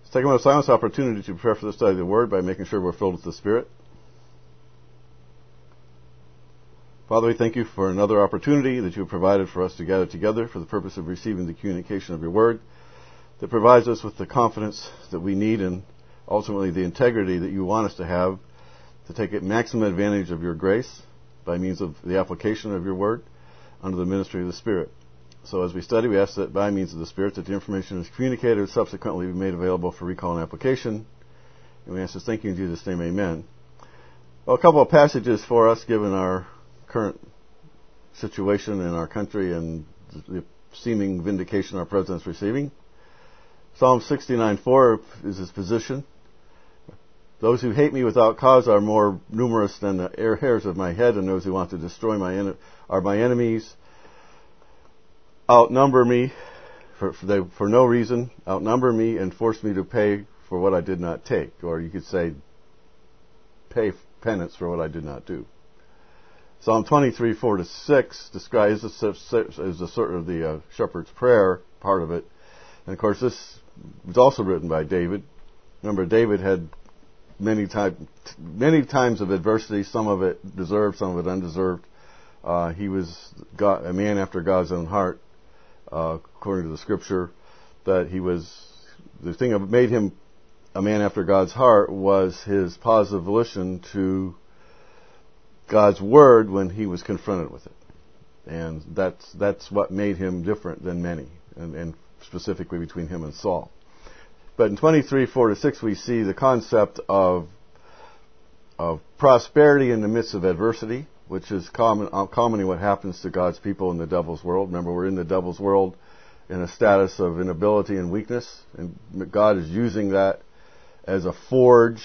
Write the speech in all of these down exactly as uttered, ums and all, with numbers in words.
Let's take a moment of silence, opportunity to prepare for the study of the Word by making sure we're filled with the Spirit. Father, we thank you for another opportunity that you have provided for us to gather together for the purpose of receiving the communication of your Word that provides us with the confidence that we need and ultimately the integrity that you want us to have to take maximum advantage of your grace by means of the application of your Word under the ministry of the Spirit. So as we study, we ask that by means of the Spirit that the information is communicated and subsequently be made available for recall and application. And we ask this thank you in Jesus' name, amen. Well, a couple of passages for us given our current situation in our country and the seeming vindication our President's receiving. Psalm sixty-nine four is his position. Those who hate me without cause are more numerous than the hairs of my head, and those who want to destroy my en- are my enemies. Outnumber me for, for, they, for no reason, outnumber me and force me to pay for what I did not take. Or you could say, pay penance for what I did not do. Psalm twenty-three, four to six describes as a sort of the uh, shepherd's prayer, part of it. And of course, this was also written by David. Remember, David had many, time, many times of adversity, some of it deserved, some of it undeserved. Uh, he was God, a man after God's own heart. Uh, according to the scripture, that he was, the thing that made him a man after God's heart was his positive volition to God's word when he was confronted with it. And that's that's what made him different than many, and, and specifically between him and Saul. But in twenty-three, four to six, we see the concept of of prosperity in the midst of adversity, which is common, uh, commonly what happens to God's people in the devil's world. Remember, we're in the devil's world in a status of inability and weakness, and God is using that as a forge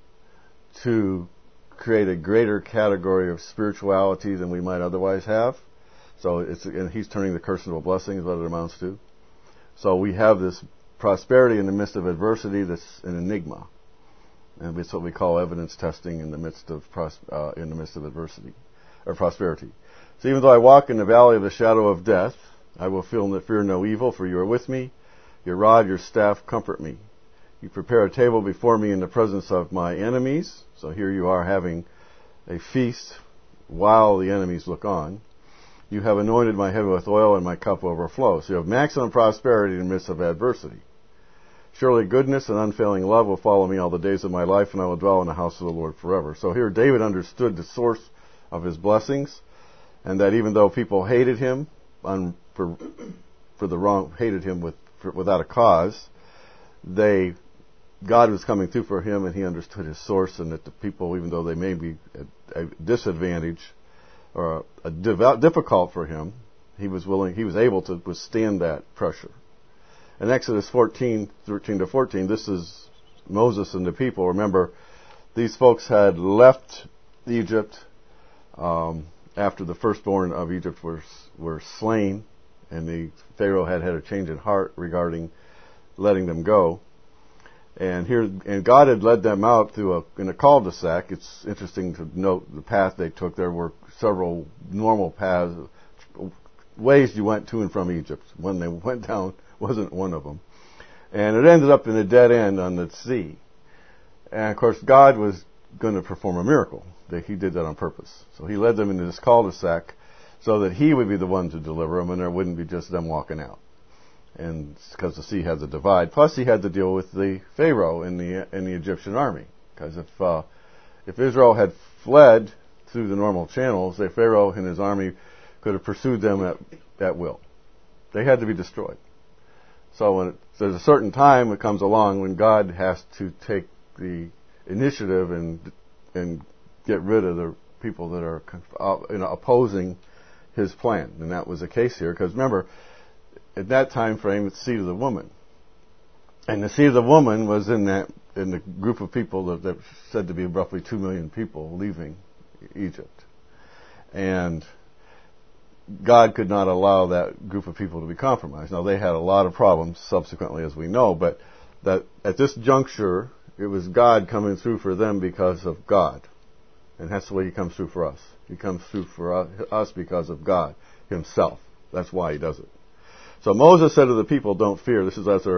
to create a greater category of spirituality than we might otherwise have. So it's, and he's turning the curse into a blessing is what it amounts to. So we have this prosperity in the midst of adversity that's an enigma. And it's what we call evidence testing in the midst of pros- uh, in the midst of adversity or prosperity. So even though I walk in the valley of the shadow of death, I will feel no fear no evil, for you are with me. Your rod, your staff comfort me. You prepare a table before me in the presence of my enemies. So here you are having a feast while the enemies look on. You have anointed my head with oil, and my cup overflows. So you have maximum prosperity in the midst of adversity. Surely goodness and unfailing love will follow me all the days of my life, and I will dwell in the house of the Lord forever. So here David understood the source of his blessings, and that even though people hated him on, for for the wrong, hated him with for, without a cause, they God was coming through for him, and he understood his source, and that the people, even though they may be at a disadvantage or a, a dev- difficult for him, he was willing, he was able to withstand that pressure. In Exodus fourteen, thirteen to fourteen, this is Moses and the people. Remember, these folks had left Egypt um, after the firstborn of Egypt were were slain, and the Pharaoh had had a change in heart regarding letting them go. And here, and God had led them out through a in a cul-de-sac. It's interesting to note the path they took. There were several normal paths, ways you went to and from Egypt. When they went down wasn't one of them, and it ended up in a dead end on the sea. And of course, God was going to perform a miracle. He did that on purpose. So He led them into this cul-de-sac so that He would be the one to deliver them, and there wouldn't be just them walking out. And because the sea had the divide, plus He had to deal with the Pharaoh in the in the Egyptian army. Because if uh, if Israel had fled through the normal channels, the Pharaoh and his army could have pursued them at at will. They had to be destroyed. So when it, there's a certain time that comes along when God has to take the initiative and and get rid of the people that are uh, you know, opposing His plan, and that was the case here. Because remember, at that time frame, it's the seed of the woman, and the seed of the woman was in that in the group of people that, that said to be roughly two million people leaving Egypt, and God could not allow that group of people to be compromised. Now, they had a lot of problems subsequently, as we know, but that at this juncture, it was God coming through for them because of God. And that's the way He comes through for us. He comes through for us because of God Himself. That's why He does it. So Moses said to the people, don't fear. This is as they're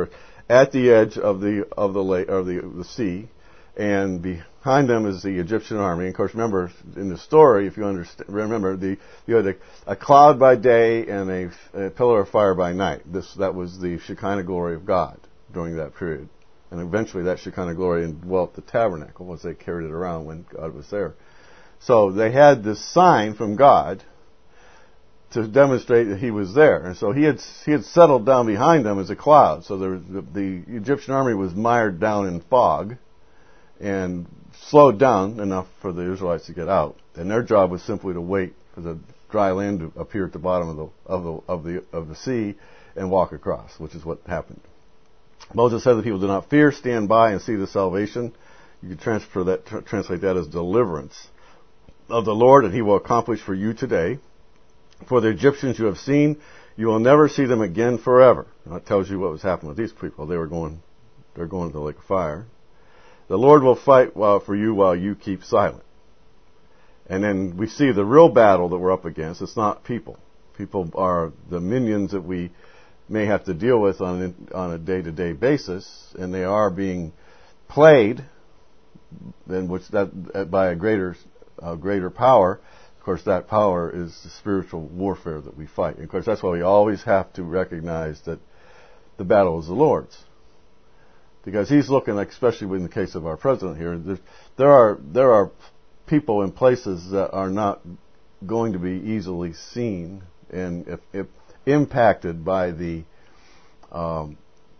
at the edge of the of the lake or the the sea, and behind them is the Egyptian army. And of course, remember in the story, if you understand, remember the you had a, a cloud by day and a, a pillar of fire by night. This that was the Shekinah glory of God during that period, and eventually that Shekinah glory indwelt the tabernacle once they carried it around when God was there. So they had this sign from God to demonstrate that He was there, and so He had He had settled down behind them as a cloud. So there was, the, the Egyptian army was mired down in fog and slowed down enough for the Israelites to get out. And their job was simply to wait for the dry land to appear at the bottom of the of the of the of the sea and walk across, which is what happened. Moses said that people do not fear, stand by and see the salvation. You could transfer that tr- translate that as deliverance of the Lord, and He will accomplish for you today. For the Egyptians you have seen, you will never see them again forever. Now, that tells you what was happening with these people. They were going, they're going to the lake of fire. The Lord will fight while, for you while you keep silent. And then we see the real battle that we're up against. It's not people. People are the minions that we may have to deal with on on a day-to-day basis, and they are being played, then which that by a greater a greater power. Of course, that power is the spiritual warfare that we fight. And of course, that's why we always have to recognize that the battle is the Lord's, because He's looking, like, especially in the case of our president here, there, there are there are people in places that are not going to be easily seen and if, if impacted by the um,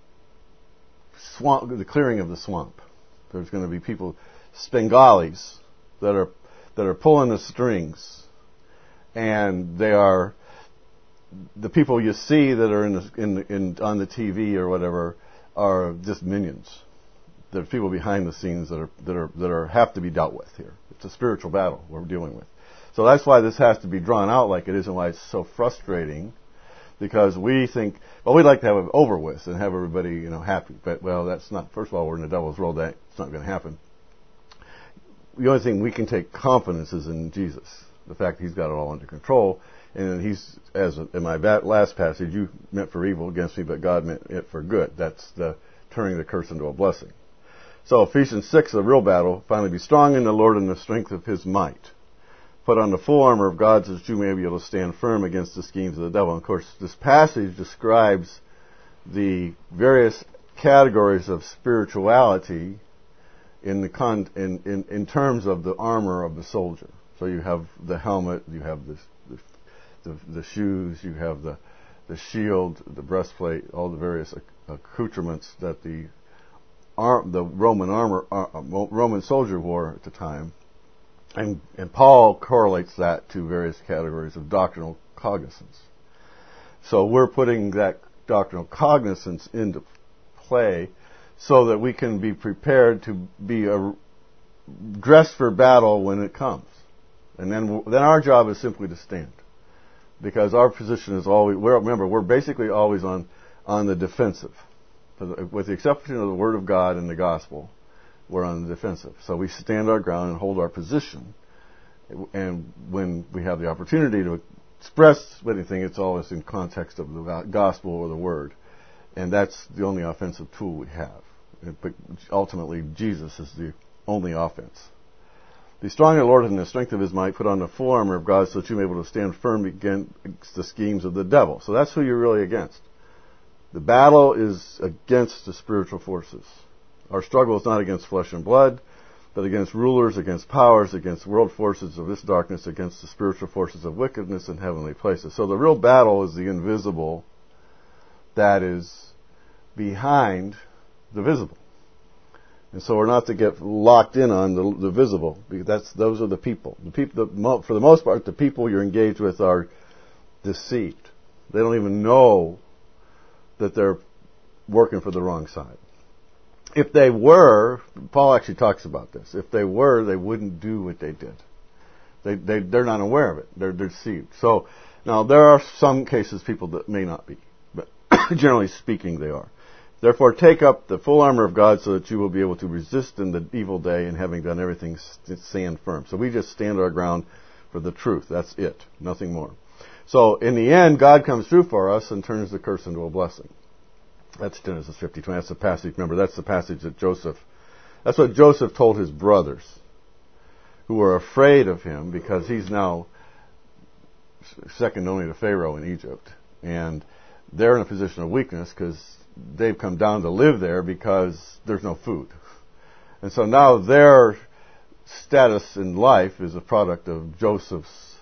swamp, the clearing of the swamp. There's going to be people, Bengalis, that are that are pulling the strings, and they are the people you see that are in the, in, the, in on the T V or whatever are just minions. There are people behind the scenes that are that are that are have to be dealt with here. It's a spiritual battle we're dealing with. So that's why this has to be drawn out like it is, and why it's so frustrating. Because we think, well, we'd like to have it over with and have everybody, you know, happy. But, well, that's not, first of all, we're in the devil's world. That's not going to happen. The only thing we can take confidence is in Jesus. The fact that He's got it all under control. And He's, as in my last passage, you meant for evil against me, but God meant it for good. That's the turning the curse into a blessing. So Ephesians six, the real battle, finally be strong in the Lord and the strength of His might. Put on the full armor of God so that you may be able to stand firm against the schemes of the devil. And of course, this passage describes the various categories of spirituality in the con- in, in, in terms of the armor of the soldier. So you have the helmet, you have the the, the, the shoes, you have the the shield, the breastplate, all the various accoutrements that the ar- the Roman armor uh, Roman soldier wore at the time. And, and Paul correlates that to various categories of doctrinal cognizance. So we're putting that doctrinal cognizance into play so that we can be prepared to be a, dressed for battle when it comes. And then then our job is simply to stand. Because our position is always, we're, remember, we're basically always on, on the defensive. With the exception of the Word of God and the Gospel, we're on the defensive. So we stand our ground and hold our position. And when we have the opportunity to express anything, it's always in context of the gospel or the Word. And that's the only offensive tool we have. But ultimately, Jesus is the only offense. Be strong in the Lord and the strength of His might. Put on the full armor of God so that you may be able to stand firm against the schemes of the devil. So that's who you're really against. The battle is against the spiritual forces. Our struggle is not against flesh and blood, but against rulers, against powers, against world forces of this darkness, against the spiritual forces of wickedness in heavenly places. So the real battle is the invisible that is behind the visible. And so we're not to get locked in on the, the visible, because that's those are the people. The people, the, for the most part, the people you're engaged with are deceived. They don't even know that they're working for the wrong side. If they were, Paul actually talks about this. If they were, they wouldn't do what they did. They, they, they're not aware of it. They're, they're deceived. So, now there are some cases people that may not be, but generally speaking, they are. Therefore, take up the full armor of God so that you will be able to resist in the evil day, and having done everything, stand firm. So we just stand our ground for the truth. That's it. Nothing more. So in the end, God comes through for us and turns the curse into a blessing. That's Genesis fifty twenty. That's the passage. Remember, that's the passage that Joseph, that's what Joseph told his brothers, who were afraid of him because he's now second only to Pharaoh in Egypt. And they're in a position of weakness because they've come down to live there because there's no food. And so now their status in life is a product of Joseph's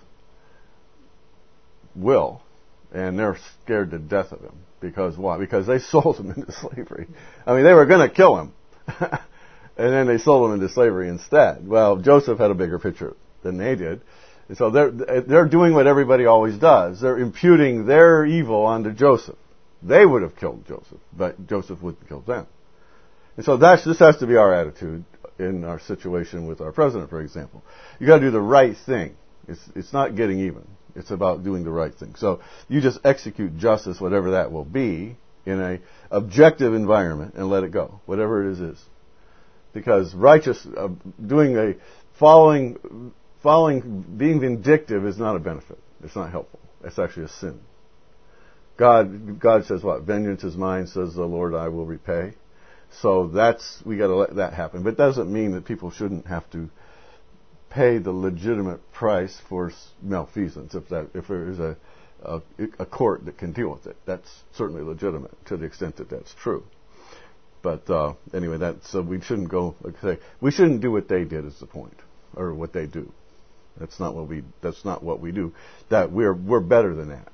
will. And they're scared to death of him. Because why? Because they sold him into slavery. I mean, they were going to kill him. And then they sold him into slavery instead. Well, Joseph had a bigger picture than they did. And so they're, they're doing what everybody always does. They're imputing their evil onto Joseph. They would have killed Joseph, but Joseph wouldn't kill them. And so that's, this has to be our attitude in our situation with our president, for example. You got to do the right thing. It's, it's not getting even. It's about doing the right thing. So you just execute justice, whatever that will be, in a objective environment and let it go, whatever it is. is. Because righteous, uh, doing a, following, following, being vindictive is not a benefit. It's not helpful. It's actually a sin. God, God says what? Vengeance is mine, says the Lord, I will repay. So that's, we got to let that happen. But it doesn't mean that people shouldn't have to pay the legitimate price for malfeasance if that if there is a, a a court that can deal with it. That's certainly legitimate to the extent that that's true. But uh, anyway, that so we shouldn't go like I say we shouldn't do what they did is the point, or what they do. That's not what we that's not what we do. That we're we're better than that.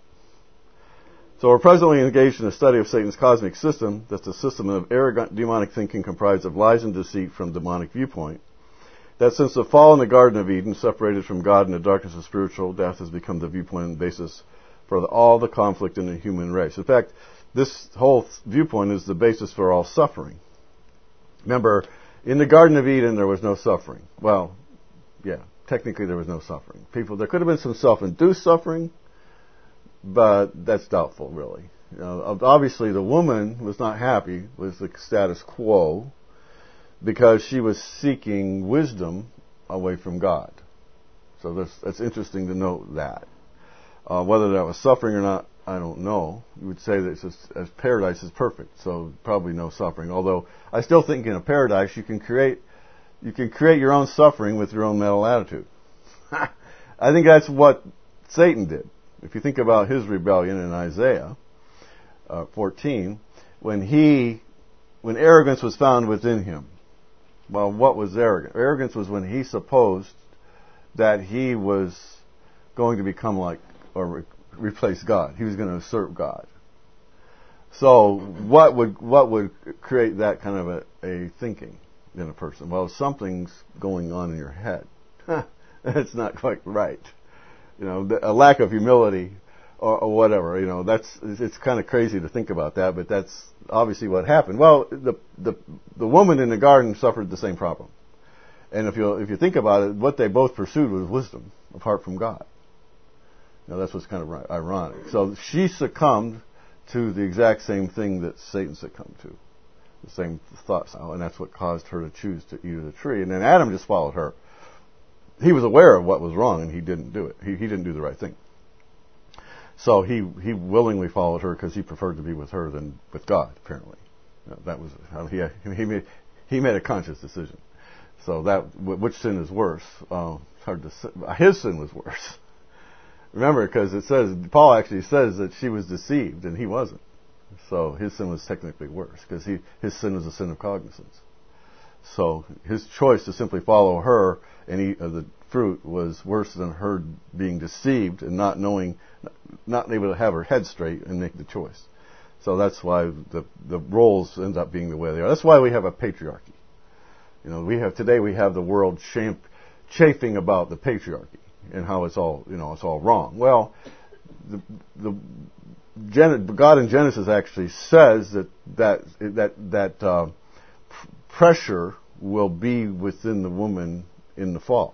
So we're presently engaged in a study of Satan's cosmic system. That's a system of arrogant demonic thinking comprised of lies and deceit from demonic viewpoint. That since the fall in the Garden of Eden, separated from God in the darkness of spiritual death, has become the viewpoint and basis for the, all the conflict in the human race. In fact, this whole th- viewpoint is the basis for all suffering. Remember, in the Garden of Eden, there was no suffering. Well, yeah, technically there was no suffering. People, there could have been some self-induced suffering, but that's doubtful, really. You know, obviously, the woman was not happy with the status quo, because she was seeking wisdom away from God. So that's, that's interesting to note that. Uh, whether that was suffering or not, I don't know. You would say that it's just, as paradise is perfect, so probably no suffering. Although I still think in a paradise you can create you can create your own suffering with your own mental attitude. I think that's what Satan did. If you think about his rebellion in Isaiah uh, fourteen, when he when arrogance was found within him. Well, what was arrogance? Arrogance was when he supposed that he was going to become like, or re- replace God. He was going to usurp God. So, what would what would create that kind of a, a thinking in a person? Well, something's going on in your head. That's not quite right. You know, a lack of humility or, or whatever. You know, that's it's kind of crazy to think about that, but that's obviously what happened. Well, the the the woman in the garden suffered the same problem, and if you if you think about it, what they both pursued was wisdom apart from God. Now that's what's kind of ironic. So she succumbed to the exact same thing that Satan succumbed to, the same thoughts, and that's what caused her to choose to eat of the tree. And then Adam just followed her. He was aware of what was wrong, and he didn't do it. He he didn't do the right thing. So he, he willingly followed her because he preferred to be with her than with God, apparently. You know, that was how he he made he made a conscious decision. So that which sin is worse? Uh, it's hard to say. His sin was worse. Remember, because it says Paul actually says that she was deceived and he wasn't. So his sin was technically worse because he his sin was a sin of cognizance. So his choice to simply follow her and eat of the fruit was worse than her being deceived and not knowing, not able to have her head straight and make the choice. So that's why the the roles end up being the way they are. That's why we have a patriarchy. You know, we have today we have the world champ, chafing about the patriarchy and how it's all you know it's all wrong. Well, the the Gen- God in Genesis actually says that that that that uh, pressure will be within the woman in the fall.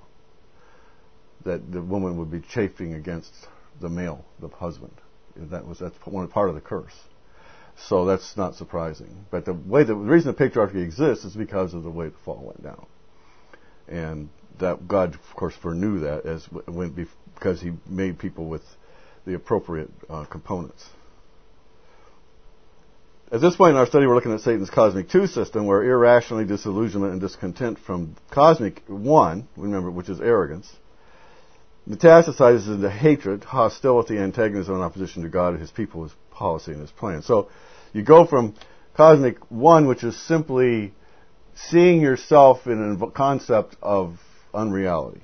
That the woman would be chafing against the male, the husband. That was that's one part of the curse. So that's not surprising. But the way the, the reason the patriarchy exists is because of the way the fall went down, and that God, of course, foreknew that as when because He made people with the appropriate uh, components. At this point in our study, we're looking at Satan's cosmic two system, where irrationally disillusionment and discontent from cosmic one, remember, which is arrogance, metastasizes into hatred, hostility, antagonism, and opposition to God and His people, His policy, and His plan. So you go from cosmic one, which is simply seeing yourself in a concept of unreality.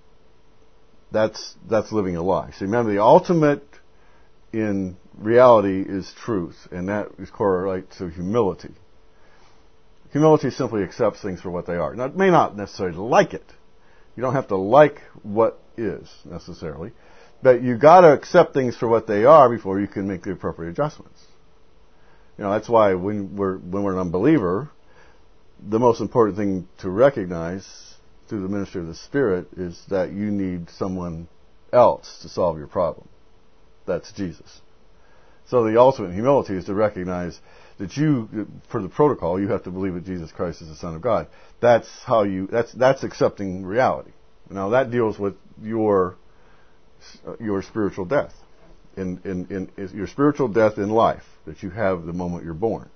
That's that's living a lie. So remember, the ultimate in reality is truth, and that is correlate to humility. Humility simply accepts things for what they are. Now, it may not necessarily like it. You don't have to like what is, necessarily. But you got to accept things for what they are before you can make the appropriate adjustments. You know, that's why when we're, when we're an unbeliever, the most important thing to recognize through the ministry of the Spirit is that you need someone else to solve your problem. That's Jesus. So the ultimate humility is to recognize that you, for the protocol, you have to believe that Jesus Christ is the Son of God. That's how you, that's, that's accepting reality. Now that deals with your, your spiritual death. In, in, in your spiritual death in life that you have the moment you're born.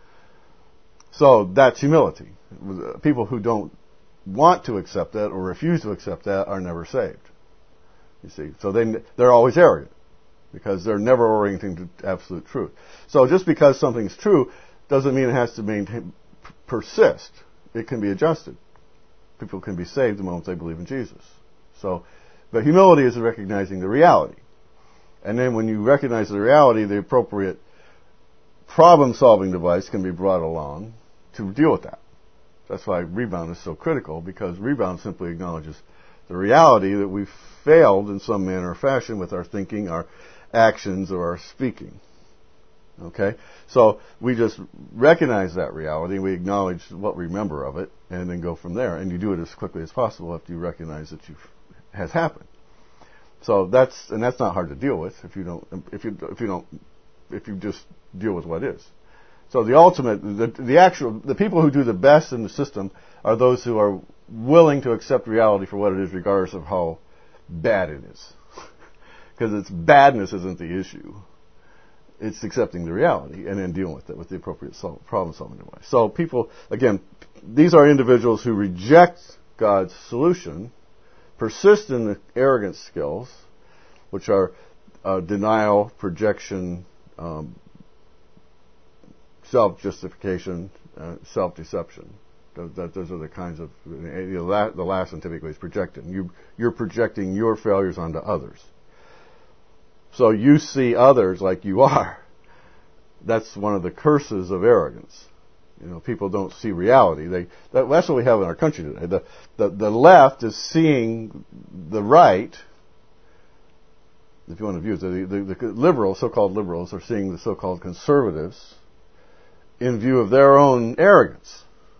So that's humility. People who don't want to accept that or refuse to accept that are never saved. You see, so they they're always arrogant because they're never orienting to absolute truth. So just because something's true doesn't mean it has to maintain, persist. It can be adjusted. People can be saved the moment they believe in Jesus. So, but humility is recognizing the reality. And then when you recognize the reality, the appropriate problem-solving device can be brought along to deal with that. That's why rebound is so critical, because rebound simply acknowledges the reality that we've failed in some manner or fashion with our thinking, our actions, or our speaking. Okay? So we just recognize that reality, we acknowledge what we remember of it, and then go from there. And you do it as quickly as possible after you recognize that you've, has happened. So that's, and that's not hard to deal with if you don't, if you, if you don't, if you just deal with what is. So the ultimate, the, the actual, the people who do the best in the system are those who are willing to accept reality for what it is, regardless of how bad it is. Because its badness isn't the issue. It's accepting the reality and then dealing with it with the appropriate sol- problem-solving device. So people, again, these are individuals who reject God's solution, persist in the arrogant skills, which are uh, denial, projection, um, self-justification, uh, self-deception. Those, that, those are the kinds of, you know, the last one typically is projecting. You, you're projecting your failures onto others. So you see others like you are. That's one of the curses of arrogance. You know, people don't see reality. They, that, that's what we have in our country today. The, the, the left is seeing the right, if you want to view it, the, the, the liberals, so-called liberals, are seeing the so-called conservatives in view of their own arrogance.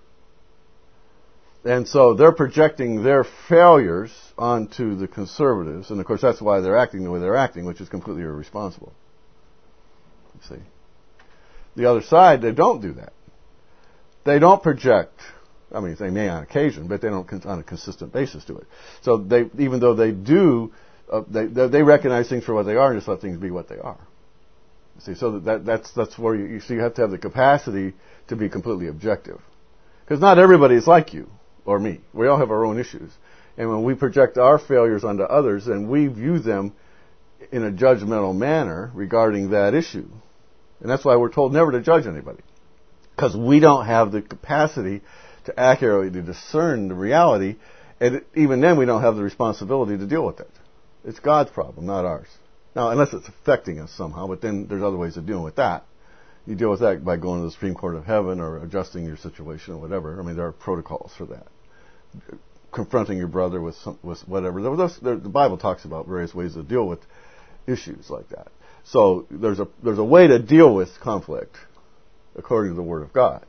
And so they're projecting their failures onto the conservatives, and of course that's why they're acting the way they're acting, which is completely irresponsible. You see. The other side, they don't do that. They don't project, I mean, they may on occasion, but they don't on a consistent basis do it. So they, even though they do, uh, they, they recognize things for what they are and just let things be what they are. You see, so that, that's, that's where you, you see you have to have the capacity to be completely objective. Because not everybody is like you or me. We all have our own issues. And when we project our failures onto others, then we view them in a judgmental manner regarding that issue. And that's why we're told never to judge anybody. Because we don't have the capacity to accurately discern the reality, and even then we don't have the responsibility to deal with it. It's God's problem, not ours. Now, unless it's affecting us somehow, but then there's other ways of dealing with that. You deal with that by going to the Supreme Court of Heaven or adjusting your situation or whatever. I mean, there are protocols for that. Confronting your brother with some, with whatever. There, there, the Bible talks about various ways to deal with issues like that. So there's a there's a way to deal with conflict according to the Word of God.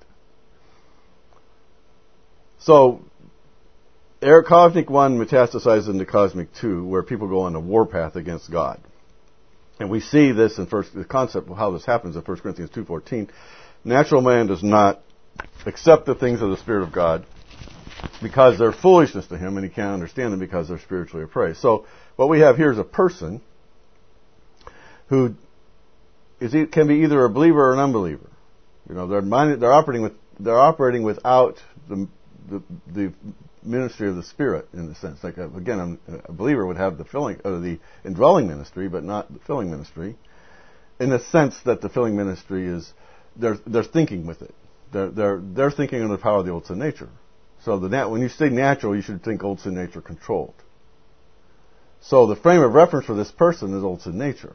So, cosmic one metastasizes into cosmic two, where people go on a warpath against God. And we see this in first, the concept of how this happens in First Corinthians two fourteen. Natural man does not accept the things of the Spirit of God because they're foolishness to him, and he can't understand them because they're spiritually appraised. So what we have here is a person who is, can be either a believer or an unbeliever. You know, they're mind, they're operating with they're operating without the the, the ministry of the Spirit, in a sense. Like a, again, a believer would have the filling or the indwelling ministry, but not the filling ministry, in the sense that the filling ministry is they're they're thinking with it. They're they're they're thinking under the power of the old sin nature. So the nat- when you say natural, you should think old sin nature controlled. So the frame of reference for this person is old sin nature.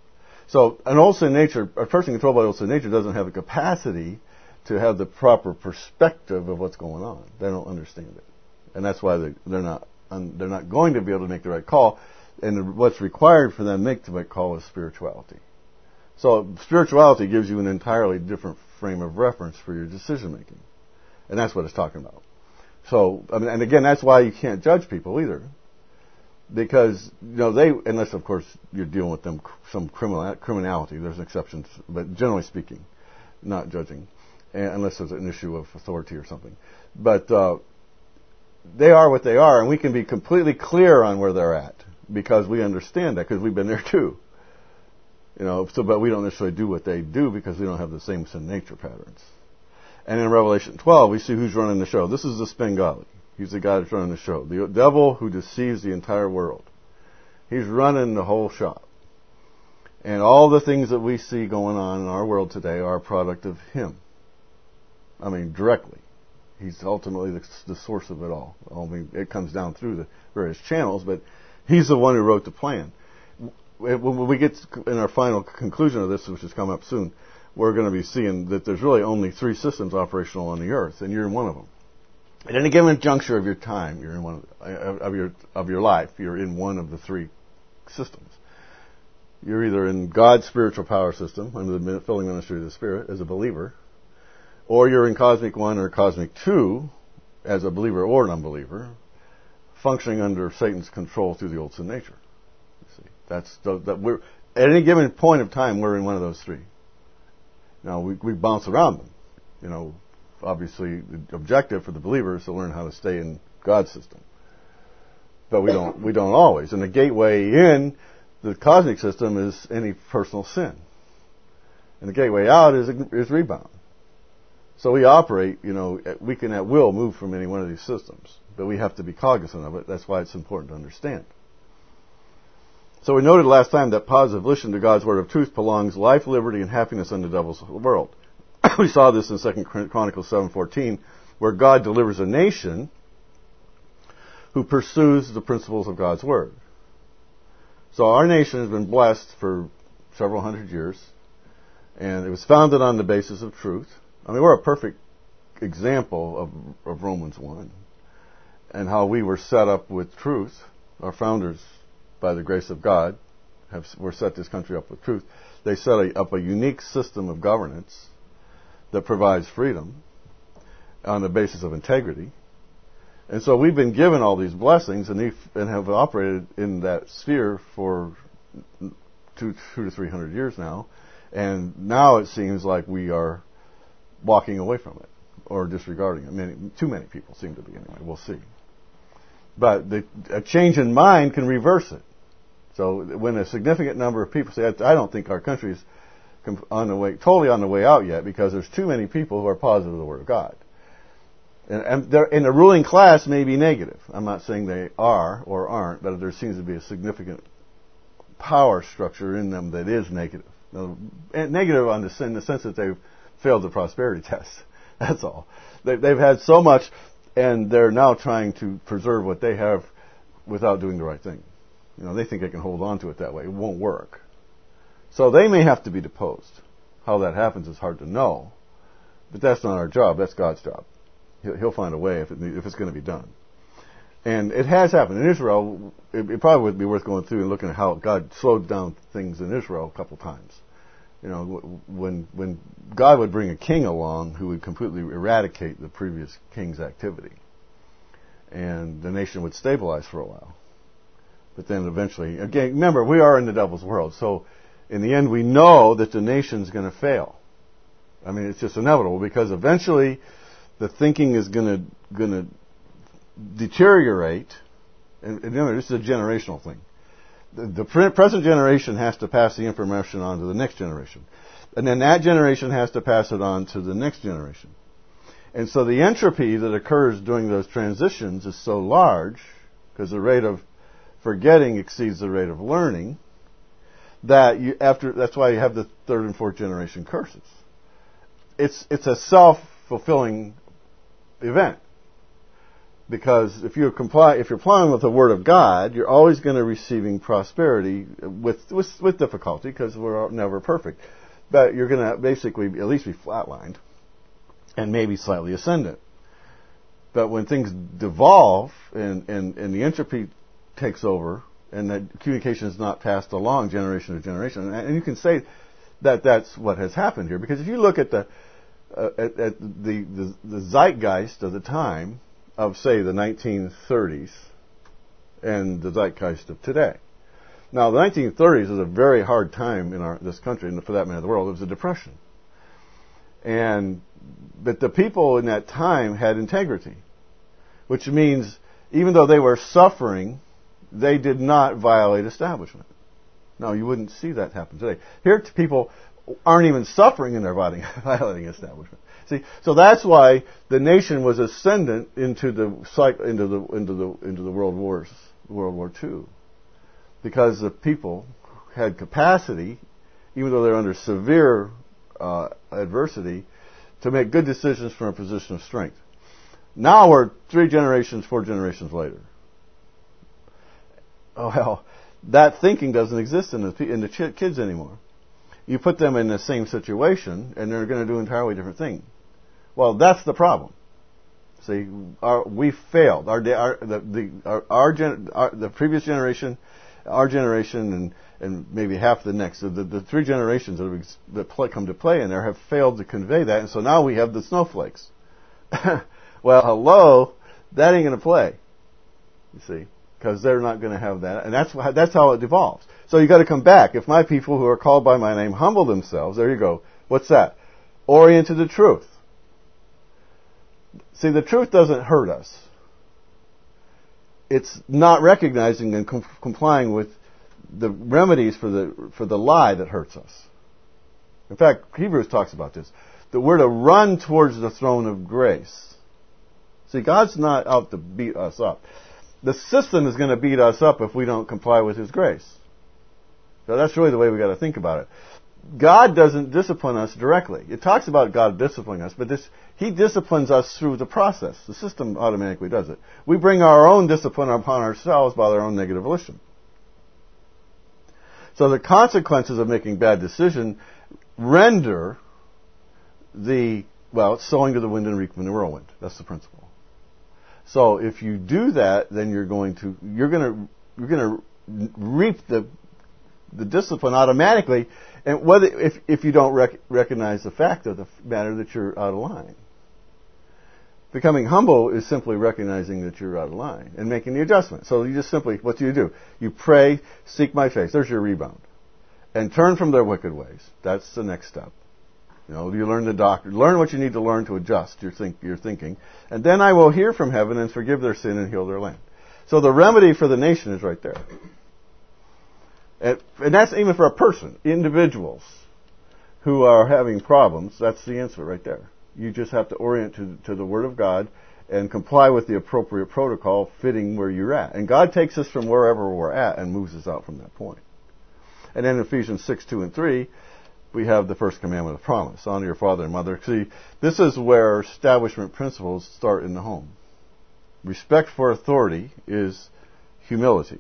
So an old sin nature, a person controlled by old sin nature doesn't have the capacity to have the proper perspective of what's going on. They don't understand it, and that's why they, they're not they're not going to be able to make the right call. And what's required for them to make the right call is spirituality. So spirituality gives you an entirely different frame of reference for your decision making, and that's what it's talking about. So, I mean, and again, that's why you can't judge people either, because you know they, unless of course you're dealing with them some criminal criminality. There's exceptions, but generally speaking, not judging, unless there's an issue of authority or something. But uh, they are what they are, and we can be completely clear on where they're at because we understand that because we've been there too. You know, so but we don't necessarily do what they do because we don't have the same sin nature patterns. And in Revelation twelve, we see who's running the show. This is the Spengali. He's the guy that's running the show. The devil who deceives the entire world. He's running the whole shop. And all the things that we see going on in our world today are a product of him. I mean, directly. He's ultimately the, the source of it all. I mean, it comes down through the various channels, but he's the one who wrote the plan. When we get in our final conclusion of this, which is coming up soon, we're going to be seeing that there's really only three systems operational on the earth, and you're in one of them. At any given juncture of your time, you're in one of, of your of your life. You're in one of the three systems. You're either in God's spiritual power system under the filling ministry of the Spirit as a believer, or you're in Cosmic One or Cosmic Two as a believer or an unbeliever, functioning under Satan's control through the old sin nature. You see, that's the, that we're at any given point of time we're in one of those three. Now, we, we bounce around them. You know, obviously, the objective for the believer is to learn how to stay in God's system. But we don't we don't always. And the gateway in the cosmic system is any personal sin. And the gateway out is is rebound. So we operate, you know, we can at will move from any one of these systems. But we have to be cognizant of it. That's why it's important to understand. So we noted last time that positive listening to God's word of truth prolongs life, liberty, and happiness in the devil's world. We saw this in Second Chronicles seven fourteen, where God delivers a nation who pursues the principles of God's word. So our nation has been blessed for several hundred years, and it was founded on the basis of truth. I mean, we're a perfect example of, of Romans one, and how we were set up with truth. Our founders, by the grace of God, have were set this country up with truth. They set a, up a unique system of governance that provides freedom on the basis of integrity. And so we've been given all these blessings and, and have operated in that sphere for two, two to three hundred years now. And now it seems like we are walking away from it or disregarding it. Many, too many people seem to be anyway. We'll see. But the, a change in mind can reverse it. So when a significant number of people say, I don't think our country's on the way, totally on the way out yet because there's too many people who are positive of the Word of God. And, and, and the ruling class may be negative. I'm not saying they are or aren't, but there seems to be a significant power structure in them that is negative. Now, negative on the, in the sense that they've failed the prosperity test. That's all. They, they've had so much, and they're now trying to preserve what they have without doing the right thing. You know, they think they can hold on to it that way. It won't work. So they may have to be deposed. How that happens is hard to know. But that's not our job. That's God's job. He'll, he'll find a way if, it, if it's going to be done. And it has happened. In Israel, it, it probably would be worth going through and looking at how God slowed down things in Israel a couple times. You know, when when God would bring a king along who would completely eradicate the previous king's activity. And the nation would stabilize for a while. But then eventually, again, remember, we are in the devil's world. So in the end, we know that the nation's going to fail. I mean, it's just inevitable because eventually the thinking is going to going to deteriorate. And, and remember, this is a generational thing. The, the present generation has to pass the information on to the next generation. And then that generation has to pass it on to the next generation. And so the entropy that occurs during those transitions is so large, because the rate of forgetting exceeds the rate of learning, that you, after, that's why you have the third and fourth generation curses. It's, it's a self-fulfilling event. Because if you comply, if you're applying with the Word of God, you're always going to receiving prosperity with, with, with difficulty, because we're never perfect. But you're going to basically at least be flatlined and maybe slightly ascendant. But when things devolve and, and, and the entropy takes over and the communication is not passed along generation to generation, and you can say that that's what has happened here, because if you look at the uh, at, at the, the the zeitgeist of the time of, say, the nineteen thirties and the zeitgeist of today. Now, the nineteen thirties is a very hard time in our this country, and for that matter, the world. It was a depression, and but the people in that time had integrity, which means even though they were suffering, they did not violate establishment. No, you wouldn't see that happen today. Here, people aren't even suffering and they're violating, violating establishment. See, so that's why the nation was ascendant into the cycle, into the into the into the world wars, World War Two, because the people had capacity, even though they're under severe uh, adversity, to make good decisions from a position of strength. Now we're three generations, four generations later. Oh hell, that thinking doesn't exist in the in the ch- kids anymore. You put them in the same situation, and they're going to do an entirely different thing. Well, that's the problem. See, our, we failed. Our, our the the our, our, gen, our the previous generation, our generation, and and maybe half the next. So the, the three generations that, have, that play, come to play in there have failed to convey that, and so now we have the snowflakes. Well, hello, that ain't going to play. You see. Because they're not going to have that, and that's how, that's how it devolves. So you got to come back. If my people who are called by my name humble themselves, there you go. What's that? Orient to the truth. See, the truth doesn't hurt us. It's not recognizing and com- complying with the remedies for the for the lie that hurts us. In fact, Hebrews talks about this. That we're to run towards the throne of grace. See, God's not out to beat us up. The system is going to beat us up if we don't comply with His grace. So that's really the way we got to think about it. God doesn't discipline us directly. It talks about God disciplining us, but this, He disciplines us through the process. The system automatically does it. We bring our own discipline upon ourselves by our own negative volition. So the consequences of making bad decisions render the, well, it's sowing to the wind and reaping the whirlwind. That's the principle. So if you do that, then you're going to you're going to you're going to reap the the discipline automatically, and whether if if you don't rec- recognize the fact of the matter that you're out of line. Becoming humble is simply recognizing that you're out of line and making the adjustment. So you just simply, what do you do? You pray, seek my face. There's your rebound, and turn from their wicked ways. That's the next step. You know, you learn the doctrine. Learn what you need to learn to adjust your, think, your thinking. And then I will hear from heaven and forgive their sin and heal their land. So the remedy for the nation is right there. And, and that's even for a person, individuals who are having problems. That's the answer right there. You just have to orient to, to the Word of God and comply with the appropriate protocol fitting where you're at. And God takes us from wherever we're at and moves us out from that point. And then Ephesians six, two, and three, we have the first commandment of promise. Honor your father and mother. See, this is where establishment principles start in the home. Respect for authority is humility.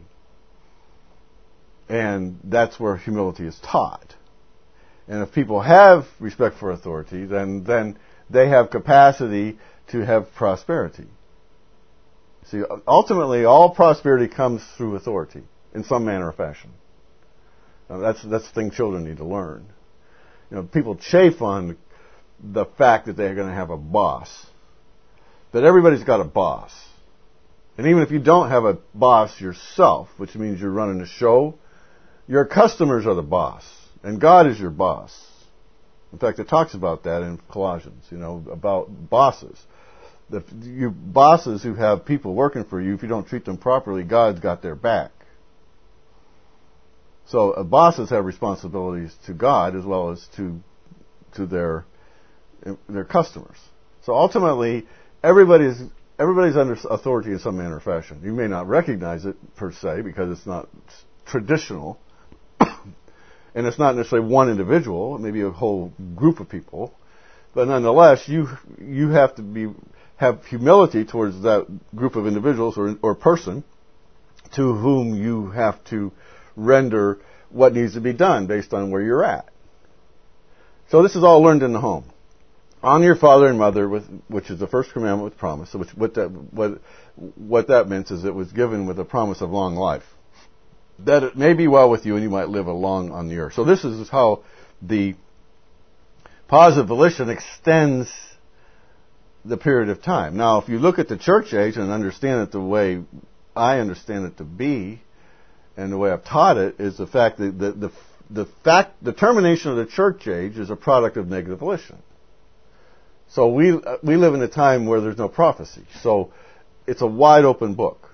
And that's where humility is taught. And if people have respect for authority, then, then they have capacity to have prosperity. See, ultimately, all prosperity comes through authority in some manner or fashion. Now, that's, that's the thing children need to learn. You know, people chafe on the fact that they're going to have a boss. But everybody's got a boss. And even if you don't have a boss yourself, which means you're running a show, your customers are the boss. And God is your boss. In fact, it talks about that in Colossians, you know, about bosses. The, you bosses who have people working for you, if you don't treat them properly, God's got their back. So uh, bosses have responsibilities to God as well as to to their their customers. So ultimately, everybody's everybody's under authority in some manner or fashion. You may not recognize it per se because it's not traditional, and it's not necessarily one individual. It may be a whole group of people, but nonetheless, you you have to be have humility towards that group of individuals or or person to whom you have to render what needs to be done based on where you're at. So this is all learned in the home. Honor your father and mother, with, which is the first commandment with promise. So which, what, that, what, what that meant is it was given with a promise of long life. That it may be well with you and you might live long on the earth. So this is how the positive volition extends the period of time. Now, if you look at the church age and understand it the way I understand it to be, and the way I've taught it, is the fact that the, the, the fact, the termination of the church age is a product of negative volition. So we we live in a time where there's no prophecy. So it's a wide open book.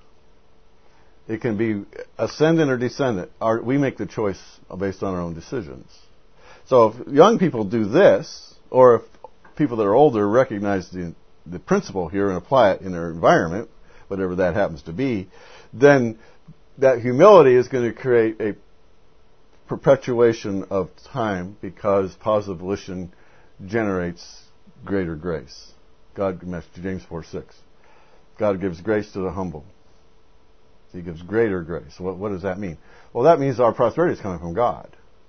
It can be ascendant or descendant. Our, we make the choice based on our own decisions. So if young people do this, or if people that are older recognize the the principle here and apply it in their environment, whatever that happens to be, then that humility is going to create a perpetuation of time because positive volition generates greater grace. God, James four six. God gives grace to the humble. He gives greater grace. What, what does that mean? Well, that means our prosperity is coming from God.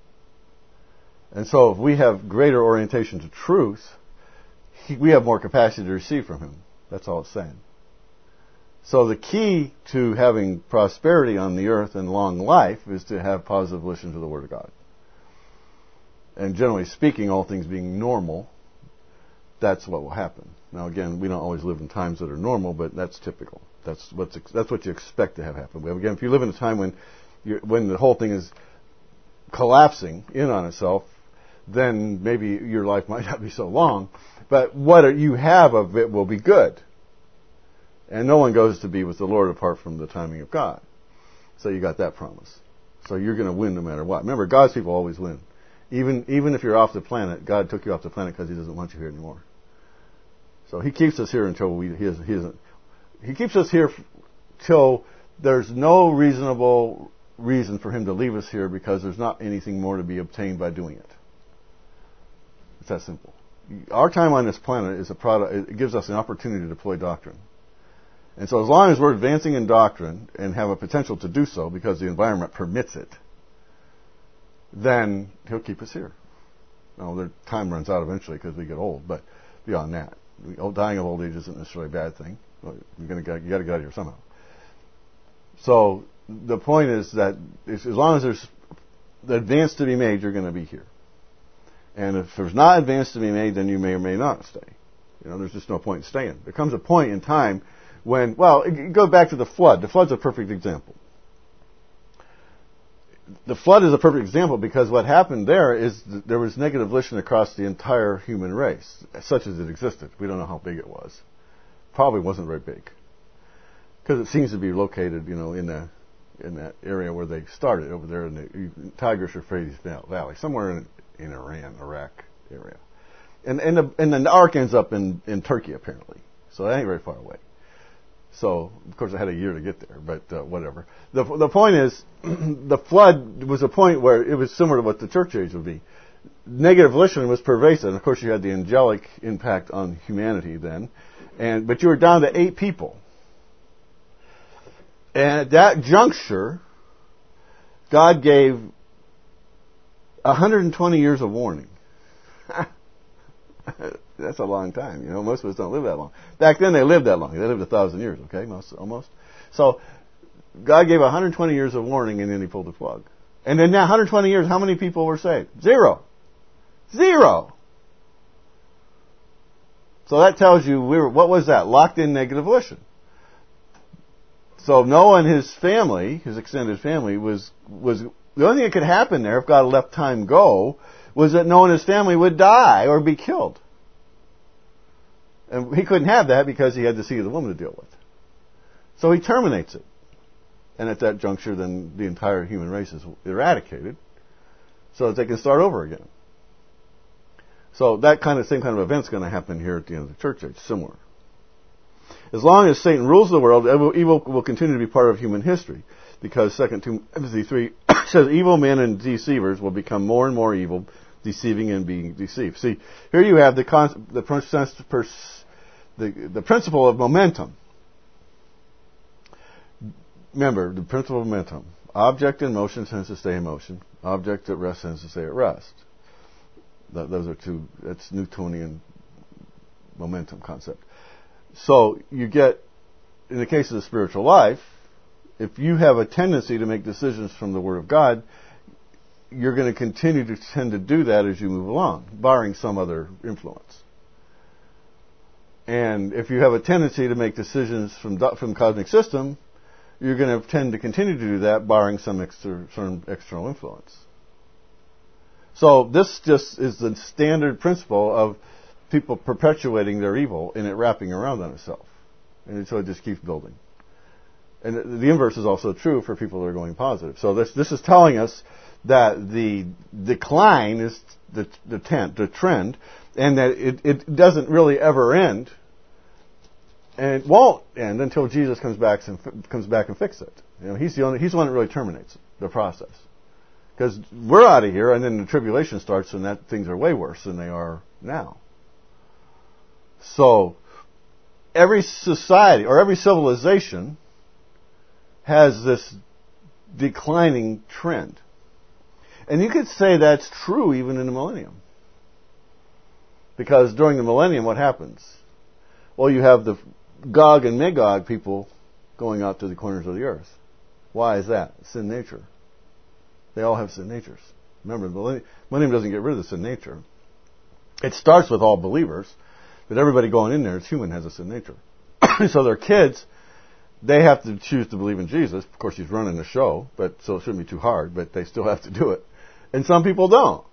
And so if we have greater orientation to truth, he, we have more capacity to receive from Him. That's all it's saying. So the key to having prosperity on the earth and long life is to have positive volition to the Word of God. And generally speaking, all things being normal, that's what will happen. Now again, we don't always live in times that are normal, but that's typical. That's what's that's what you expect to have happen. Again, if you live in a time when you're, when the whole thing is collapsing in on itself, then maybe your life might not be so long. But what you have of it will be good. And no one goes to be with the Lord apart from the timing of God. So you got that promise. So you're going to win no matter what. Remember, God's people always win. Even even if you're off the planet, God took you off the planet because He doesn't want you here anymore. So He keeps us here until we He isn't. He, isn't, he keeps us here till there's no reasonable reason for Him to leave us here because there's not anything more to be obtained by doing it. It's that simple. Our time on this planet is a product. It gives us an opportunity to deploy doctrine. And so as long as we're advancing in doctrine and have a potential to do so because the environment permits it, then He'll keep us here. Now, their time runs out eventually because we get old, but beyond that, dying of old age isn't necessarily a bad thing. You're gonna get, you got to get out of here somehow. So the point is that as long as there's the advance to be made, you're going to be here. And if there's not advance to be made, then you may or may not stay. You know, there's just no point in staying. There comes a point in time when, well, go back to the flood. The flood's a perfect example. The flood is a perfect example because what happened there is th- there was negative volition across the entire human race, such as it existed. We don't know how big it was. Probably wasn't very big because it seems to be located, you know, in the in that area where they started over there in the Tigris-Euphrates Valley, somewhere in, in Iran, Iraq area, and and the, and the ark ends up in, in Turkey apparently, so that ain't very far away. So, of course, I had a year to get there, but uh, whatever. The the point is, the flood was a point where it was similar to what the church age would be. Negative volition was pervasive, and of course, you had the angelic impact on humanity then. And but you were down to eight people, and at that juncture, God gave one hundred twenty years of warning. That's a long time. You know, most of us don't live that long. Back then, they lived that long. They lived a thousand years, okay, most almost. So, God gave one hundred twenty years of warning, and then He pulled the plug. And in that one hundred twenty years, how many people were saved? Zero. Zero. So that tells you we were, what was that? Locked in negative volition. So Noah and his family, his extended family, was was the only thing that could happen there if God let time go was that Noah and his family would die or be killed. And he couldn't have that because he had the seed of the woman to deal with. So He terminates it. And at that juncture, then the entire human race is eradicated so that they can start over again. So that kind of same kind of event's going to happen here at the end of the church age, similar. As long as Satan rules the world, evil will continue to be part of human history. Because Second Timothy three says evil men and deceivers will become more and more evil, deceiving and being deceived. See, here you have the con- the, the the principle of momentum. Remember, the principle of momentum. Object in motion tends to stay in motion. Object at rest tends to stay at rest. That, those are two, that's Newtonian momentum concept. So you get, in the case of the spiritual life, if you have a tendency to make decisions from the Word of God, you're going to continue to tend to do that as you move along, barring some other influence. And if you have a tendency to make decisions from from the cosmic system, you're going to tend to continue to do that, barring some, exter, some external influence. So this just is the standard principle of people perpetuating their evil and it wrapping around on itself. And so it just keeps building. And the inverse is also true for people that are going positive. So this this is telling us that the decline is the the, tent, the trend, and that it, it doesn't really ever end, and it won't end until Jesus comes back and comes back and fixes it. You know, he's the only he's the one that really terminates the process. Because we're out of here, and then the tribulation starts, and that things are way worse than they are now. So every society or every civilization has this declining trend. And you could say that's true even in the millennium. Because during the millennium, what happens? Well, you have the Gog and Magog people going out to the corners of the earth. Why is that? Sin nature. They all have sin natures. Remember, the millennium doesn't get rid of the sin nature. It starts with all believers, but everybody going in there is human, has a sin nature. So their kids, they have to choose to believe in Jesus. Of course, he's running the show, but so it shouldn't be too hard, but they still have to do it. And some people don't.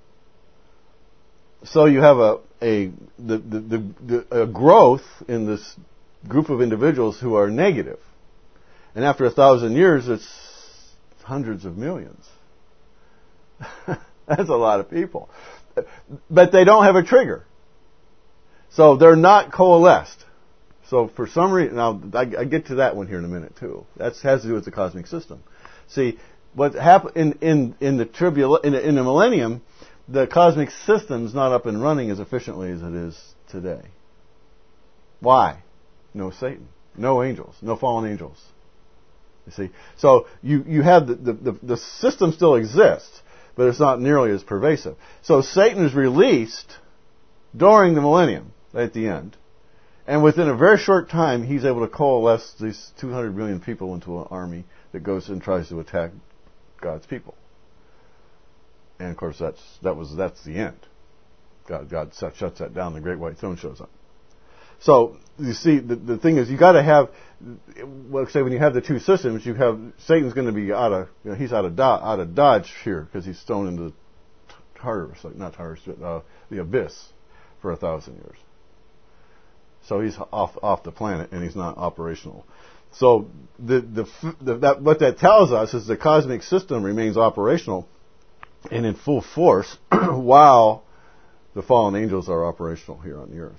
So you have a a the, the, the, the a growth in this group of individuals who are negative. And after a thousand years, it's hundreds of millions. That's a lot of people. But they don't have a trigger. So they're not coalesced. So for some reason, now I, I get to that one here in a minute too. That has to do with the cosmic system. See, what happened in in in the tribula- in, the, in the millennium, the cosmic system's not up and running as efficiently as it is today. Why? No Satan, no angels, no fallen angels. You see, so you you have the the, the, the system still exists, but it's not nearly as pervasive. So Satan is released during the millennium at the end. And within a very short time, he's able to coalesce these two hundred million people into an army that goes and tries to attack God's people. And of course, that's that was that's the end. God, God shuts that down. The great white throne shows up. So you see, the, the thing is, you got to have. Well, say when you have the two systems, you have Satan's going to be out of you know, he's out of do, out of dodge here because he's thrown into Tartarus, like not Tartarus, but uh, the abyss for a thousand years. So he's off off the planet and he's not operational. So the, the, the that what that tells us is the cosmic system remains operational and in full force while the fallen angels are operational here on the earth.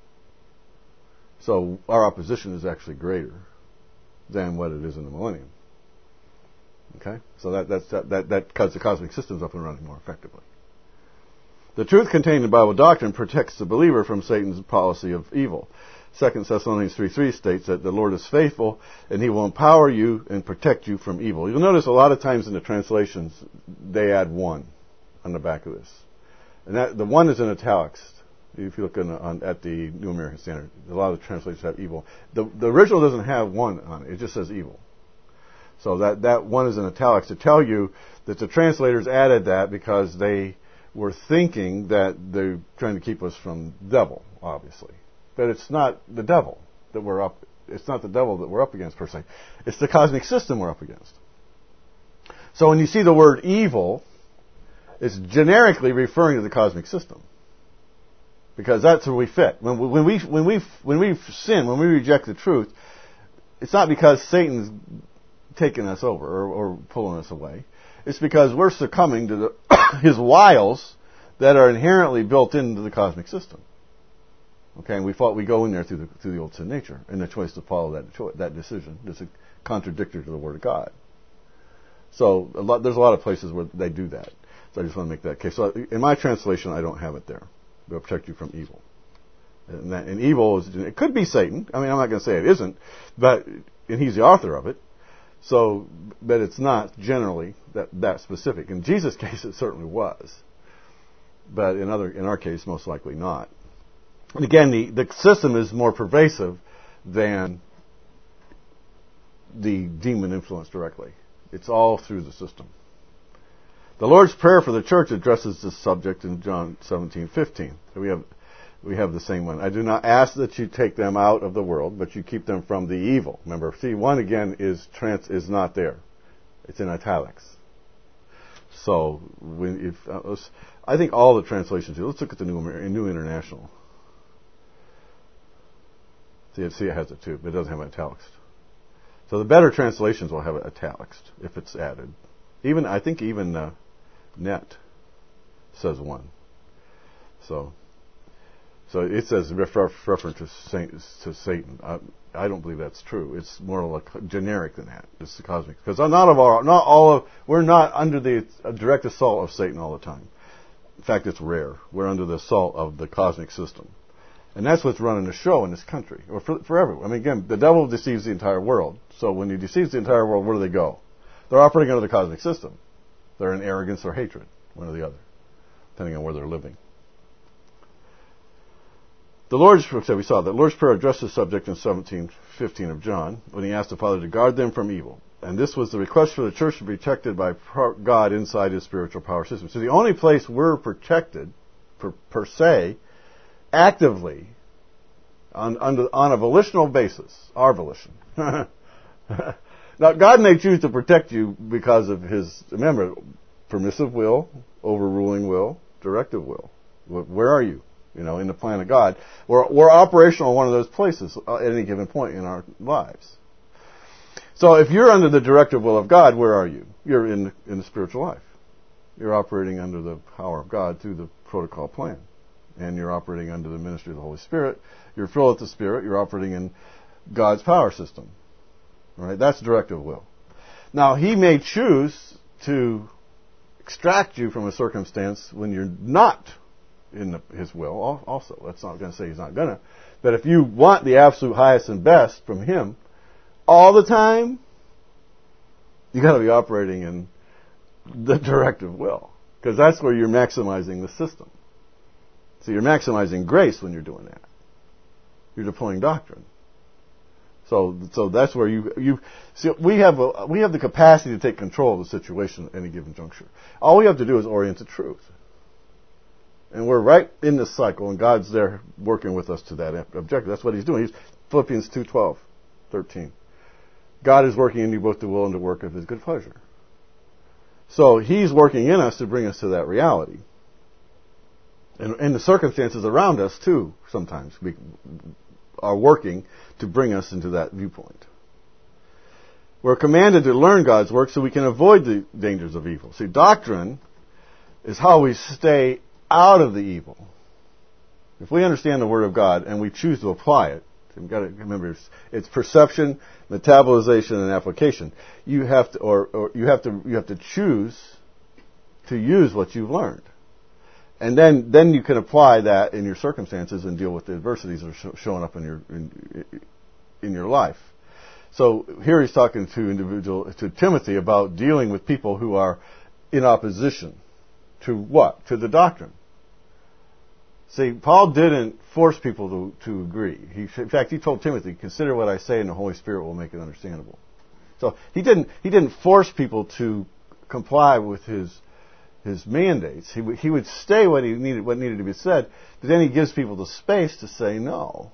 So our opposition is actually greater than what it is in the millennium. Okay, so that that's that that, that cuts the cosmic systems up and running more effectively. The truth contained in Bible doctrine protects the believer from Satan's policy of evil. Second Thessalonians three three states that the Lord is faithful and He will empower you and protect you from evil. You'll notice a lot of times in the translations they add one on the back of this. And that the one is in italics. If you look in, on, at the New American Standard, a lot of the translators have evil. The, the original doesn't have one on it. It just says evil. So that, that one is in italics to tell you that the translators added that because they were thinking that they're trying to keep us from the devil, obviously. But it's not the devil that we're up, it's not the devil that we're up against per se. It's the cosmic system we're up against. So when you see the word evil, it's generically referring to the cosmic system. Because that's where we fit. When we, when we, when we, when we sin, when we reject the truth, it's not because Satan's taking us over or, or pulling us away. It's because we're succumbing to the, his wiles that are inherently built into the cosmic system. Okay, and we thought we go in there through the through the old sin nature and the choice to follow that cho- that decision. It's a contradictory to the Word of God. So a lot, there's a lot of places where they do that. So I just want to make that case. So in my translation, I don't have it there. It'll protect you from evil. And, that, and evil is, it could be Satan. I mean, I'm not going to say it isn't, but and he's the author of it. So, but it's not generally that that specific. In Jesus' case, it certainly was, but in other in our case, most likely not. And again, the the system is more pervasive than the demon influence directly. It's all through the system. The Lord's Prayer for the church addresses this subject in John seventeen fifteen. So we have we have the same one. I do not ask that you take them out of the world, but you keep them from the evil. Remember, see, one again is trans is not there. It's in italics. So when if uh, I think all the translations here. Let's look at the New New International. See, see, it has it too, but it doesn't have italics. So the better translations will have it italics if it's added. Even I think even uh, Net says one. So, so it says refer, reference to, Saint, to Satan. I, I don't believe that's true. It's more like generic than that. It's the cosmic, because not of our, not all of, we're not under the direct assault of Satan all the time. In fact, it's rare. We're under the assault of the cosmic system. And that's what's running the show in this country, or for, for everyone. I mean, again, the devil deceives the entire world. So when he deceives the entire world, where do they go? They're operating under the cosmic system. They're in arrogance or hatred, one or the other, depending on where they're living. The Lord's Prayer, we saw that Lord's Prayer addressed this subject in seventeen fifteen of John, when he asked the Father to guard them from evil. And this was the request for the church to be protected by God inside His spiritual power system. So the only place we're protected, per, per se, actively, on, on, on a volitional basis, our volition. Now, God may choose to protect you because of His, remember, permissive will, overruling will, directive will. Where are you? You know, in the plan of God. We're, we're operational in one of those places at any given point in our lives. So if you're under the directive will of God, where are you? You're in, in the spiritual life. You're operating under the power of God through the protocol plan. And you're operating under the ministry of the Holy Spirit. You're filled with the Spirit. You're operating in God's power system. Right? That's directive will. Now, He may choose to extract you from a circumstance when you're not in the, His will also. That's not going to say He's not going to. But if you want the absolute highest and best from Him all the time, you got to be operating in the directive will. Because that's where you're maximizing the system. So you're maximizing grace when you're doing that. You're deploying doctrine. So, so that's where you you see. We have a, we have the capacity to take control of the situation at any given juncture. All we have to do is orient to truth, and we're right in this cycle, and God's there working with us to that objective. That's what He's doing. He's Philippians two twelve, thirteen. God is working in you both the will and the work of His good pleasure. So He's working in us to bring us to that reality. And, and the circumstances around us, too, sometimes we are working to bring us into that viewpoint. We're commanded to learn God's work so we can avoid the dangers of evil. See, doctrine is how we stay out of the evil. If we understand the Word of God and we choose to apply it, you've got to remember it's, it's perception, metabolization, and application. You have to, or, or you have to, you have to choose to use what you've learned. And then, then you can apply that in your circumstances and deal with the adversities that are sh- showing up in your in, in your life. So here he's talking to individual to Timothy about dealing with people who are in opposition to what? To the doctrine. See, Paul didn't force people to, to agree. He, in fact, he told Timothy, "Consider what I say, and the Holy Spirit will make it understandable." So he didn't he didn't force people to comply with his. his mandates. He, w- he would say what he needed, what needed to be said, but then he gives people the space to say no.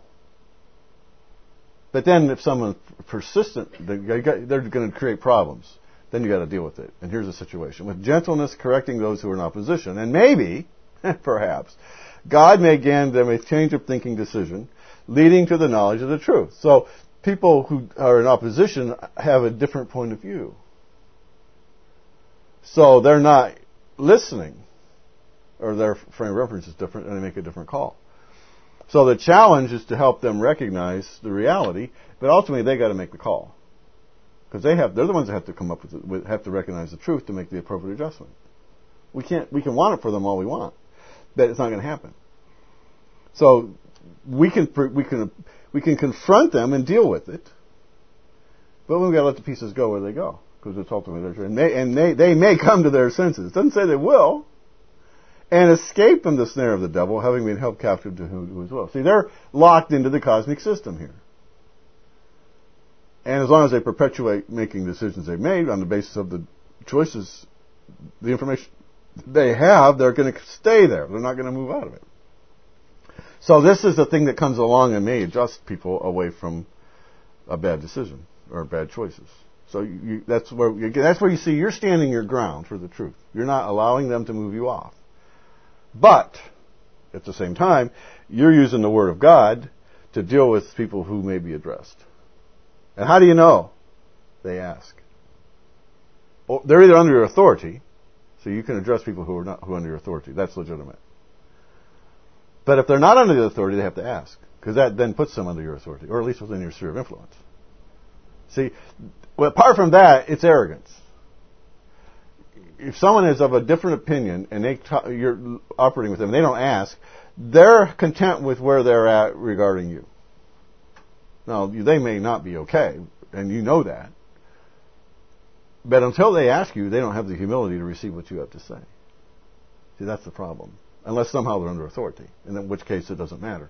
But then if someone's persistent, they're going to create problems. Then you got to deal with it. And here's the situation. With gentleness correcting those who are in opposition, and maybe, perhaps, God may grant them a change of thinking decision, leading to the knowledge of the truth. So people who are in opposition have a different point of view. So they're not listening or their frame of reference is different, and they make a different call. So the challenge is to help them recognize the reality, but ultimately they got to make the call, because they have they're the ones that have to come up with, it, with have to recognize the truth to make the appropriate adjustment. We can't we can want it for them all we want, but it's not going to happen. So we can we can we can confront them and deal with it, but we've got to let the pieces go where they go, because it's ultimately their truth, and they and they they may come to their senses. It doesn't say they will. And escape from the snare of the devil, having been held captive to whom as well. See, they're locked into the cosmic system here. And as long as they perpetuate making decisions they've made on the basis of the choices, the information they have, they're going to stay there. They're not going to move out of it. So this is the thing that comes along and may adjust people away from a bad decision or bad choices. So you, you, that's where you, that's where you see you're standing your ground for the truth. You're not allowing them to move you off. But, at the same time, you're using the Word of God to deal with people who may be addressed. And how do you know? They ask. Well, they're either under your authority, so you can address people who are not who are under your authority. That's legitimate. But if they're not under the authority, they have to ask, because that then puts them under your authority, or at least within your sphere of influence. See, well, apart from that, it's arrogance. If someone is of a different opinion and they t- you're operating with them, and they don't ask, they're content with where they're at regarding you. Now, they may not be okay, and you know that. But until they ask you, they don't have the humility to receive what you have to say. See, that's the problem. Unless somehow they're under authority, in which case it doesn't matter.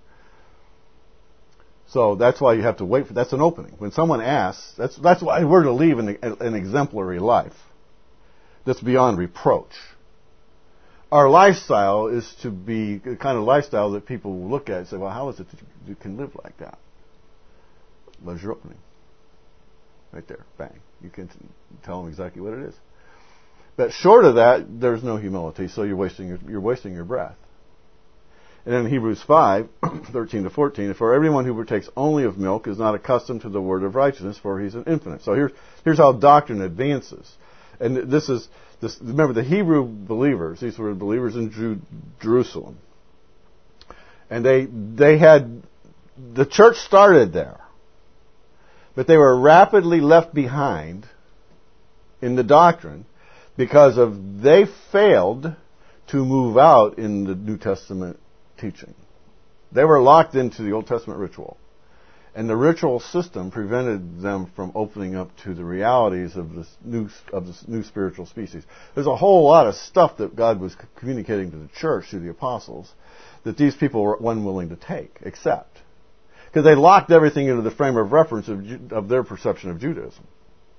So that's why you have to wait for, that's an opening. When someone asks, that's that's why we're to leave an, an exemplary life that's beyond reproach. Our lifestyle is to be the kind of lifestyle that people will look at and say, well, how is it that you can live like that? There's your opening. Right there. Bang. You can tell them exactly what it is. But short of that, there's no humility, so you're wasting your, you're wasting your breath. And in Hebrews five, thirteen to fourteen, for everyone who partakes only of milk is not accustomed to the word of righteousness, for he's an infant. So here's, here's how doctrine advances. And this is, this, remember, the Hebrew believers, these were believers in Ju- Jerusalem. And they, they had, the church started there. But they were rapidly left behind in the doctrine because of, they failed to move out in the New Testament teaching. They were locked into the Old Testament ritual. And the ritual system prevented them from opening up to the realities of this new of this new spiritual species. There's a whole lot of stuff that God was communicating to the church through the apostles that these people were unwilling to take, accept. Because they locked everything into the frame of reference of, of their perception of Judaism.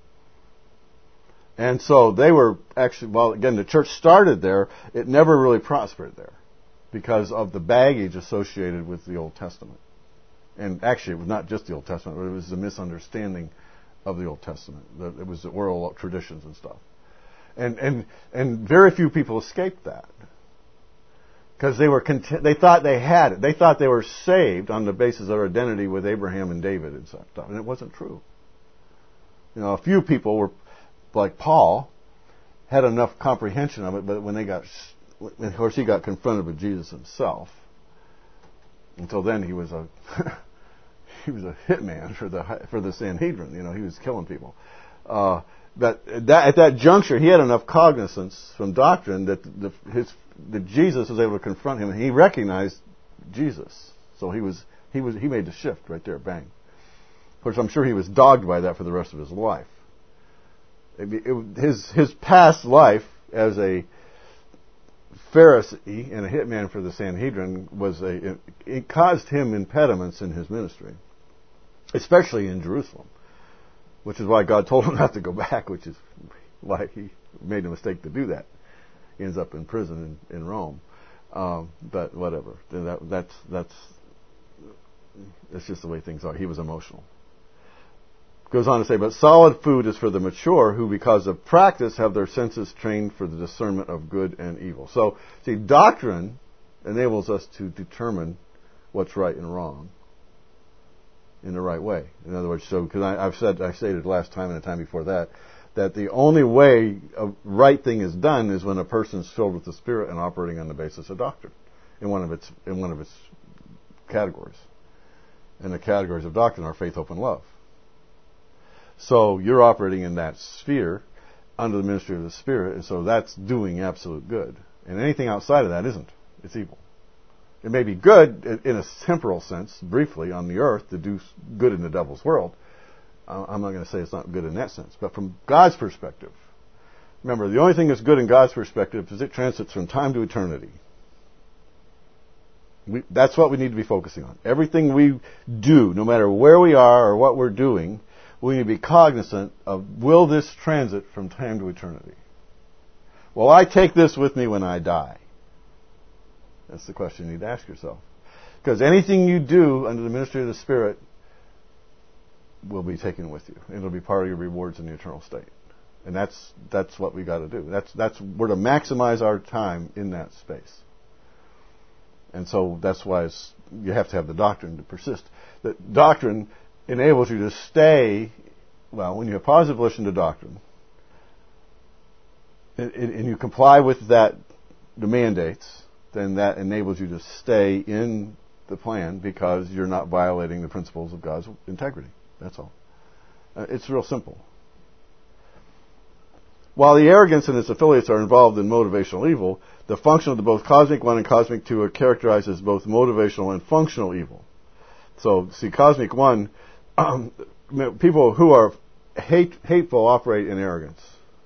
And so they were actually, well, again, the church started there. It never really prospered there because of the baggage associated with the Old Testament. And actually, it was not just the Old Testament, but it was the misunderstanding of the Old Testament. It was the oral traditions and stuff. And and and very few people escaped that. Because they were content, they thought they had it. They thought they were saved on the basis of their identity with Abraham and David and stuff. And it wasn't true. You know, a few people were, like Paul, had enough comprehension of it, but when they got, of course, he got confronted with Jesus himself. Until then, he was a he was a hitman for the for the Sanhedrin. You know, he was killing people. Uh, but that, at that juncture, he had enough cognizance from doctrine that the, his that Jesus was able to confront him, and he recognized Jesus. So he was he was he made the shift right there, bang. Of course, I'm sure he was dogged by that for the rest of his life. It, it, his his past life as a Pharisee and a hitman for the Sanhedrin was a it, it caused him impediments in his ministry, especially in Jerusalem, which is why God told him not to go back, which is why he made a mistake to do that. He ends up in prison in, in Rome, um, but whatever. That, that's that's that's just the way things are. He was emotional. Goes on to say, but solid food is for the mature who, because of practice, have their senses trained for the discernment of good and evil. So, see, doctrine enables us to determine what's right and wrong in the right way. In other words, so because I've said, I stated last time and the time before that, that the only way a right thing is done is when a person is filled with the Spirit and operating on the basis of doctrine in one of its in one of its categories. And the categories of doctrine are faith, hope, and love. So you're operating in that sphere under the ministry of the Spirit, and so that's doing absolute good. And anything outside of that isn't. It's evil. It may be good in a temporal sense, briefly, on the earth, to do good in the devil's world. I'm not going to say it's not good in that sense. But from God's perspective, remember, the only thing that's good in God's perspective is it transits from time to eternity. We, that's what we need to be focusing on. Everything we do, no matter where we are or what we're doing, we need to be cognizant of, will this transit from time to eternity? Will I take this with me when I die? That's the question you need to ask yourself. Because anything you do under the ministry of the Spirit will be taken with you. It'll be part of your rewards in the eternal state. And that's that's what we got to do. That's that's we're to maximize our time in that space. And so that's why it's, you have to have the doctrine to persist. The doctrine enables you to stay, well, when you have positive volition to doctrine, and, and you comply with that, the mandates, then that enables you to stay in the plan because you're not violating the principles of God's integrity. That's all. Uh, it's real simple. While the arrogance and its affiliates are involved in motivational evil, the function of the both Cosmic One and Cosmic Two are characterized as both motivational and functional evil. So, see, Cosmic One, um, people who are hate, hateful operate in arrogance.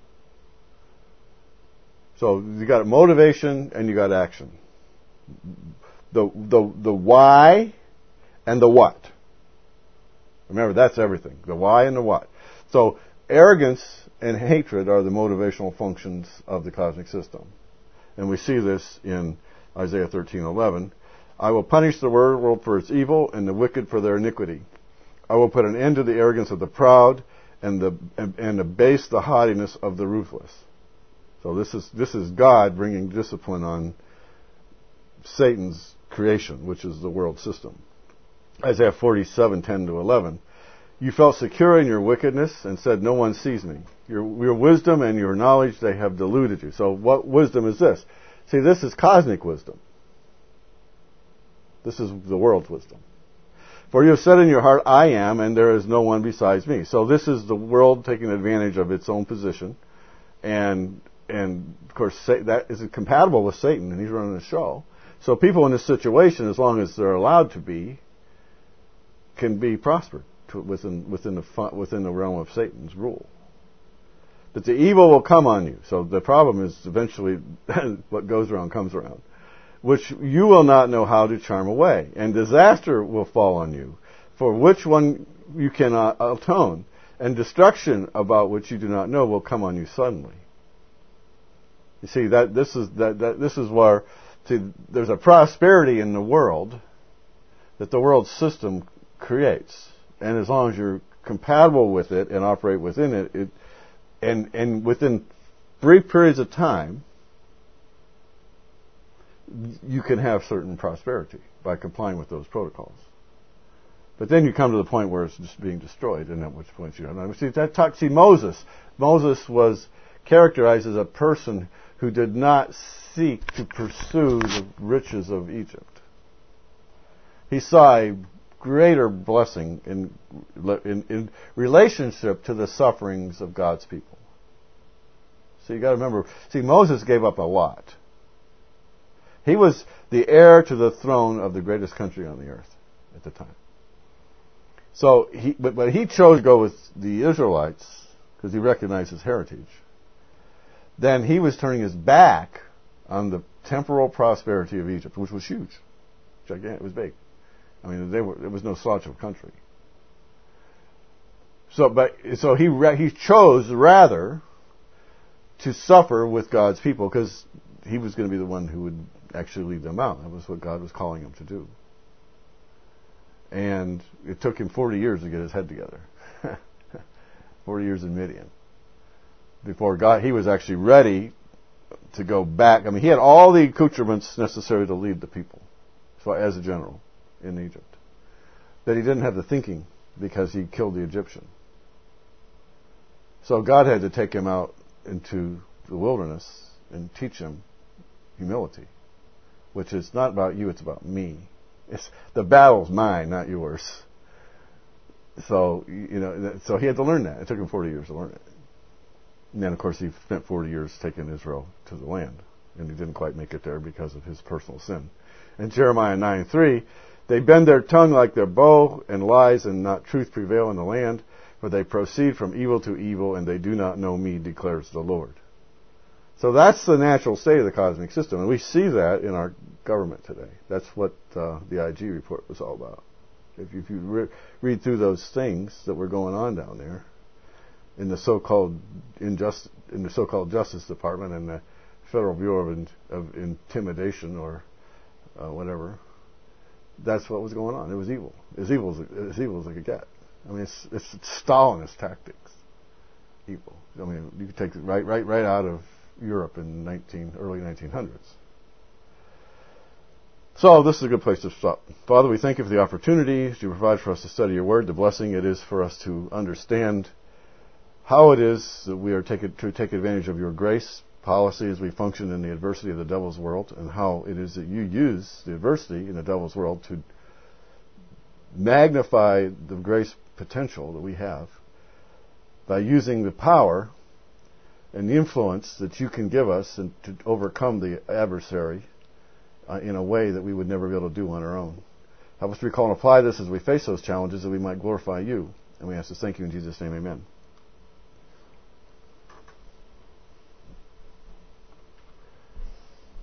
So you got motivation and you got action. The the the why and the what. Remember, that's everything. The why and the what. So arrogance and hatred are the motivational functions of the cosmic system. And we see this in Isaiah thirteen eleven. I will punish the world for its evil and the wicked for their iniquity. I will put an end to the arrogance of the proud and the and, and abase the haughtiness of the ruthless. So this is this is God bringing discipline on Satan's creation, which is the world system. Isaiah forty-seven ten to eleven. You felt secure in your wickedness and said, no one sees me. Your, your wisdom and your knowledge, they have deluded you. So what wisdom is this? See, this is cosmic wisdom. This is the world's wisdom. For you have said in your heart, I am, and there is no one besides me. So this is the world taking advantage of its own position. And, and of course, that is compatible with Satan, and he's running the show. So people in this situation, as long as they're allowed to be, can be prospered to, within within the within the realm of Satan's rule. But the evil will come on you. So the problem is eventually what goes around comes around, which you will not know how to charm away, and disaster will fall on you, for which one you cannot atone, and destruction about which you do not know will come on you suddenly. You see that this is that, that this is where see, there's a prosperity in the world that the world system creates, and as long as you're compatible with it and operate within it, it and and within brief periods of time, you can have certain prosperity by complying with those protocols. But then you come to the point where it's just being destroyed, and at which point you don't. See that talk. See Moses. Moses was characterized as a person who did not seek to pursue the riches of Egypt. He saw a greater blessing in, in, in relationship to the sufferings of God's people. So you got to remember, see, Moses gave up a lot. He was the heir to the throne of the greatest country on the earth at the time. So he, but, but he chose to go with the Israelites because he recognized his heritage. Then he was turning his back on the temporal prosperity of Egypt, which was huge, gigantic. It was big. I mean, they were, it was no slouch of a country. So, but so he he chose rather to suffer with God's people because he was going to be the one who would actually lead them out. That was what God was calling him to do. And it took him forty years to get his head together. forty years in Midian. Before God, he was actually ready to go back. I mean, he had all the accoutrements necessary to lead the people, so as a general in Egypt. But he didn't have the thinking because he killed the Egyptian. So God had to take him out into the wilderness and teach him humility, which is not about you, it's about me. It's, the battle's mine, not yours. So, you know, so he had to learn that. It took him forty years to learn it. And then, of course, he spent forty years taking Israel to the land. And he didn't quite make it there because of his personal sin. In Jeremiah nine three, they bend their tongue like their bow, and lies and not truth prevail in the land, for they proceed from evil to evil, and they do not know me, declares the Lord. So that's the natural state of the cosmic system, and we see that in our government today. That's what uh, the I G report was all about. If you, if you re- read through those things that were going on down there in the so-called injust, in the so-called Justice Department and the Federal Bureau of, in, of Intimidation or uh, whatever, that's what was going on. It was evil. As evil as, as evil as it could get. I mean, it's, it's Stalinist tactics. Evil. I mean, you could take it right, right, right out of Europe in nineteen early nineteen hundreds. So this is a good place to stop. Father, we thank you for the opportunity to provide for us to study your word, the blessing it is for us to understand how it is that we are taking, to take advantage of your grace policy as we function in the adversity of the devil's world, and how it is that you use the adversity in the devil's world to magnify the grace potential that we have by using the power and the influence that you can give us and to overcome the adversary uh, in a way that we would never be able to do on our own. Help us to recall and apply this as we face those challenges, that we might glorify you. And we ask to thank you in Jesus' name, amen.